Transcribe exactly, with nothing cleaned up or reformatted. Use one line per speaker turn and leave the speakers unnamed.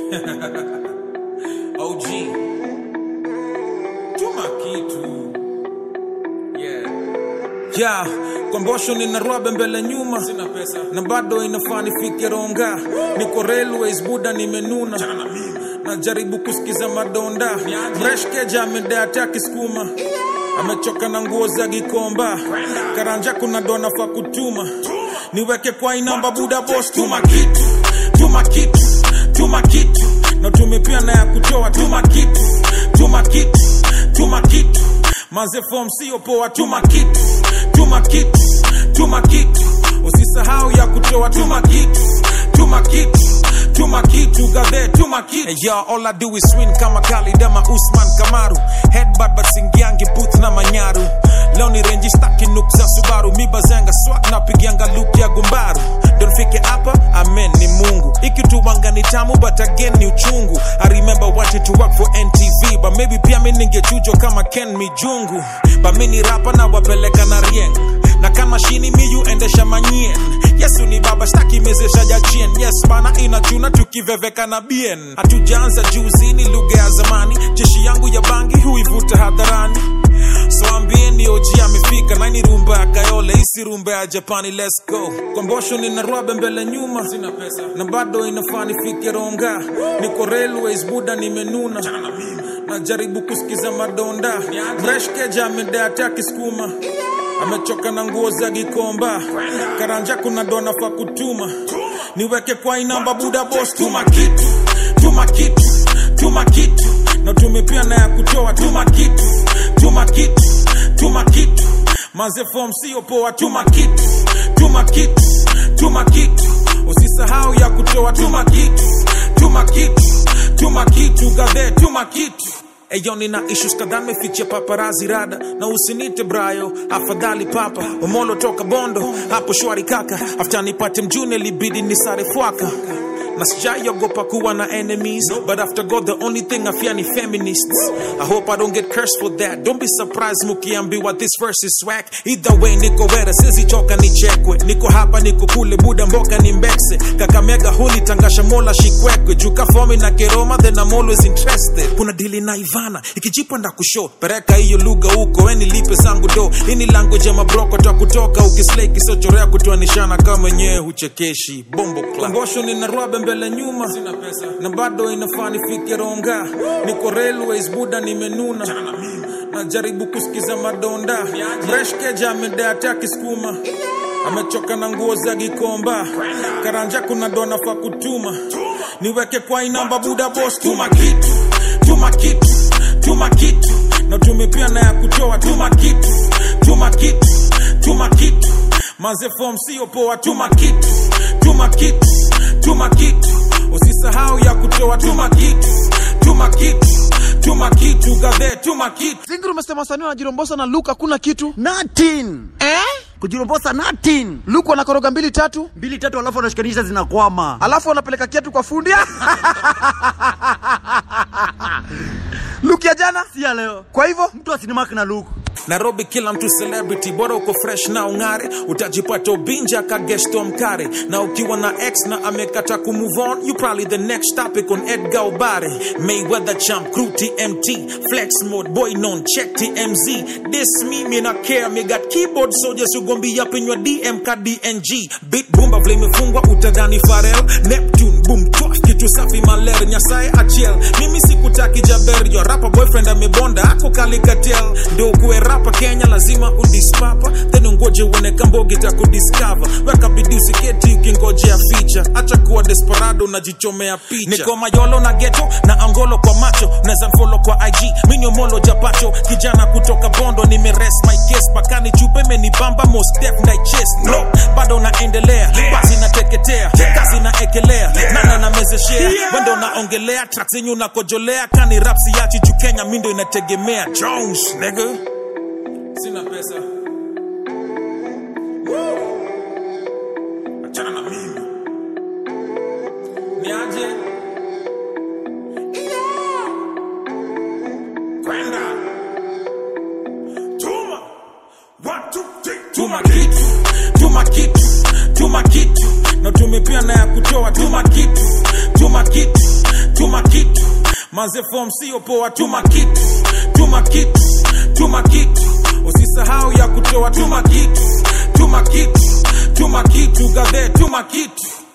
O G Tuma kitu. Yeah. Yeah, kombosho nina rwabe mbele nyuma. Sina pesa na bado inafaa nifike Ronga. Niko railways buda nimenuna. Chana mimi najaribu kusikiza madonda. Fresh keja amedea ataki skuma. Amechoka na nguo za Gikomba. Karanja kuna dona fa kutuma. Niweke kwa inamba buda boss. Tuma kitu, tuma kitu, tuma kitu. Na tumepia na ya kutoa. Tuma kitu, tuma kitu, tuma kitu. Maze form sio poa. Tuma kitu, tuma kitu, tuma kitu. Usisahau ya kutoa. Tuma kitu, tuma kitu, tuma kitu. Gathe tuma kitu. Hey y'all, all I do is win kama Kali Dama Usman Kamaru. Headbutt but singiangi booth na manyaru. Leo ni range staki nuk za Subaru. Mi bazanga swag na pigianga look ya Gumbaru. Don't fike hapa, amen ni Mungu. Ikitu wanga ni tamu but again ni uchungu. I remember wanting to work for N T V, but maybe pia mi ningechujo kama Ken Mijungu. But mi ni rapa na wapeleka na rieng. Na kama shini miyu endesha manyien. Yesu ni baba staki mezesha jachien. Yes bana inachuna tukiveveka na bien. Hatujaanza juzi ni lugha ya zamani. Jeshi yangu ya bangi huivuta hadharani. So ambieni O G amefika. Na ni rumba ya Kayole, isi rumba ya Japani, let's go. Kombosho nina rwabe mbele nyuma. Sina pesa na bado inafaa nifike Ronga. Niko railways buda nimenuna. Chana mimi najaribu kusikiza madonda. Fresh keja amedea ataki skuma. Amechoka na nguo za Gikomba. Karanja kuna dona fa kutuma. Niweke kwa inamba buda boss. Tuma kitu, tuma kitu, tuma kitu. Na tumepia na ya kutoa. Tuma kitu, tuma kitu, tuma kitu. Maze form sio poa. Tuma kitu, tuma kitu, tuma kitu. Usisahau ya kutoa. Tuma kitu, tuma kitu, tuma kitu. Gathe tuma kitu. Eyo nina issues kadhaa mefichia paparazi rada. Na usinite brayo, afadhali papa. Omolo toka Bondo, hapo shwari kaka. After nipate mjune libidi nisare fuaka. Na sijaiogopa kuwa na enemies, but after God the only thing I fear ni feminists. I hope I don't get cursed for that. Don't be surprised mukiambiwa this verse is swag. Either way niko wera, sisi choka ni chekwe. Niko hapa niko kule buda mboka ni mbekse. Kakamega huli tangasha mola shikwekwe. Juka fomi na keroma then I'm always interested. Kuna dili na Ivana, ikijipa nda kushow. Pereka hiyo lugha huko, weni lipe zangu do. Ini language ya mabroko ta kutoka. Ukislay kisochorea kutuanishana kama nye huchekeshi. Bombo club. Kombosho nina rwabe mbele nyuma. Sina pesa na bado inafaa nifike Ronga. Niko railways buda nimenuna. Chana mimi najaribu kusikiza madonda. Fresh keja amedea ataki skuma. Amechoka na nguo za Gikomba. Karanja kuna dona fa kutuma. Niweke kwa inamba buda boss. Tuma kitu, tuma kitu, tuma kitu. Na tumepia na ya kutoa. Tuma kitu, tuma kitu, tuma kitu. Maze form sio poa. Tuma kitu, tuma kitu, tuma kitu. Usisahau ya kutoa. Tuma kitu, tuma kitu, tuma kitu. Gathe tuma kitu.
Zinguru mesema sani wanajirombosa na Luka kuna kitu
Nothing.
Eh?
Kujirombosa nothing.
Luka wanakoroga mbili tatu
Mbili tatu alafu wanashikanisha zinakwama.
alafu wanapeleka kiatu kwa fundi. Luka ya jana
Si ya leo.
kwa hivyo
Mtu asinimaki na Luka.
Nairobi kila mtu celebrity. Bora uko fresh na ungare. Utajipata ubinja ka gesto mkare. Na ukiwa na ex na amekata kumove on, you probably the next topic on Edgar Obare. Mayweather champ, crew T M T. Flex mode, boy non, check T M Z. This me, me not care. Me got keyboard soldiers who gon' be up in your D M ka D N G. Beat boomba vle mefungwa utadani Pharrell. Neptune, boom, twaf, kitu safi maler. Nyasaye achiel. Mimi sikutaki Jaber. Your rapper boyfriend amebonda. Ako kalikatel. Ndo kuwe rapa Kenya lazima undispapa. Then ungoje uone kambogi ta kudiscover. Weka bidii usiketi ukingojea feature. Acha kuwa desperado unajichomea picha. Niko mayolo na ghetto na angolo kwa macho. Unaweza follow kwa I G. Minyo molo japacho. Kijana kutoka Bondo nimerest my case. Pakani chupe menibamba most def na chest. No, bado naendelea. Basi nateketea. Kazi naekelea. Nana na mezeshea. Wendo naongelea. Tracks zenyu nakojolea. Kani rap siachi juu Kenya mindo inategemea. Jones, nigga. Sina pesa. Woo! Achana na mimi. Niaje? Yeah! Kwenda. Tuma. One, two, three. Tuma kitu. Tuma kitu. Tuma kitu. Na tumepia na ya kutoa. Tuma kitu. Tuma kitu. Tuma manze form sio poa, tuma kitu, tuma kitu, tuma kitu, usisahau ya kutoa, tuma kitu, tuma kitu, tuma kitu, gathe, tuma kitu.